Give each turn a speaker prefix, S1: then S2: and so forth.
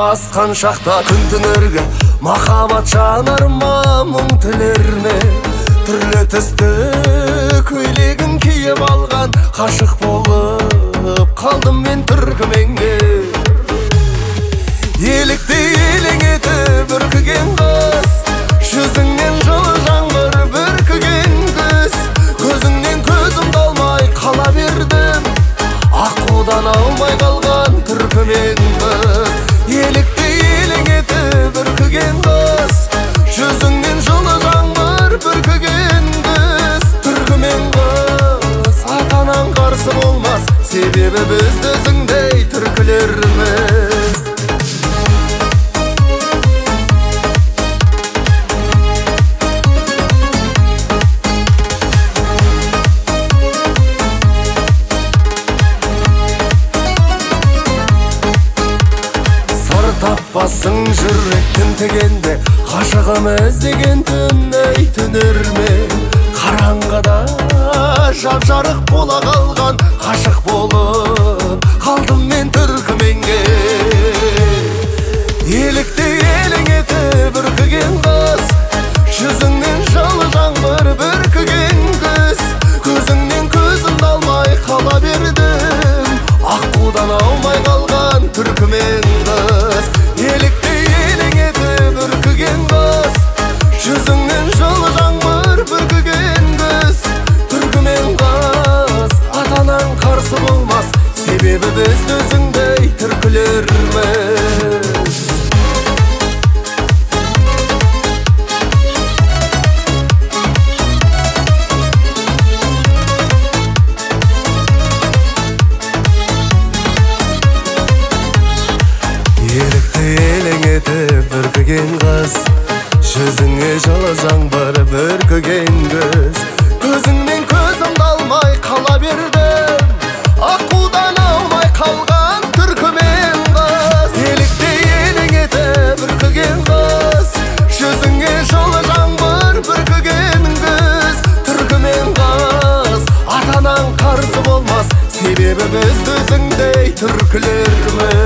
S1: басқан шақта күн түнерге махаббат жанарыма мұң тілерме түрлі түсті көйлегін киіп алған ғашық болып қалдым мен түркіменге. Елікті елең етіп үркіген қыз, жүзіңнен жылы жаңбыр бүркіген күз, көзіңнен көзімді алмай қала бердім, аққудан аумай қалған түркімен қыз. Елікті елең етіп үркіген қыз, жүзіңнен жылы жаңбыр бүркіген күз, түркімен қыз. Ата-анаң қарсы болмас, себебі біз өзіңдей түркілерміз. Таппасың жүрек тінтігенде, ғашығым іздеген түн ей түнерме. Қараңғыда жап-жарық бола қалған ғашық болып қалдым мен түркіменге. Елікті елең етіп үркіген қыз, жүзіңнен жылы жаңбыр бүркіген күз, көзіңнен көзімді алмай қала бердім, аққудан аумай қалған түркімен қыз. Елікті елең етіп үркіген қыз, жүзіңнен жылы жаңбыр бүркіген күз, түркімен қыз. Ата-анаң қарсы болмас, себебі біз өзіңдей түркілерміз. Елең етіп үркіген қыз, жүзіңе жылы жаңбыр бүркіген күз, көзіңнен көзімді алмай қала бердім, аққудан аумай қалған түркімен қыз. Елікті елең етіп үркіген қыз, жүзіңе жылы жаңбыр бүркіген күз, түркімен қыз. Ата-анаң қарсы болмас, себебі біз өзіңдей түркілерміз.